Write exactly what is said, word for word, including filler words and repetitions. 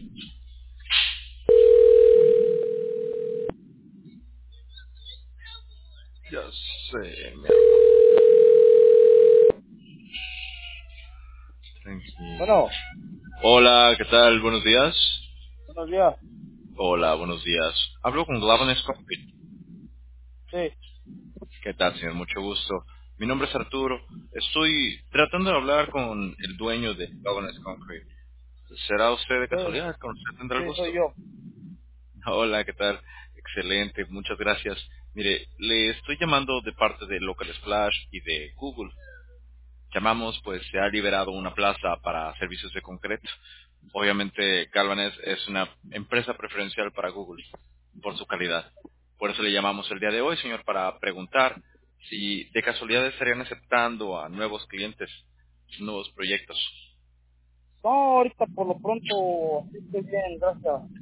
Ya sé, mierda. Tranquilo. Bueno, Hola, ¿qué tal? Buenos días. buenos días. Hola, buenos días. Hablo con Glavan Cockpit. Sí, ¿Qué tal, señor? Mucho gusto. Mi nombre es Arturo. Estoy tratando de hablar con el dueño de Glavan Concrete. ¿Será usted de sí, casualidad? ¿Con usted tendrá el sí, soy gusto? yo. Hola, ¿qué tal? Excelente, muchas gracias. Mire, le estoy llamando de parte de Local Splash y de Google. Llamamos, pues se ha liberado una plaza para servicios de concreto. Obviamente, Galvanes es una empresa preferencial para Google por su calidad. Por eso le llamamos el día de hoy, señor, para preguntar si de casualidad estarían aceptando a nuevos clientes, nuevos proyectos. No, ahorita por lo pronto sí estoy bien, gracias.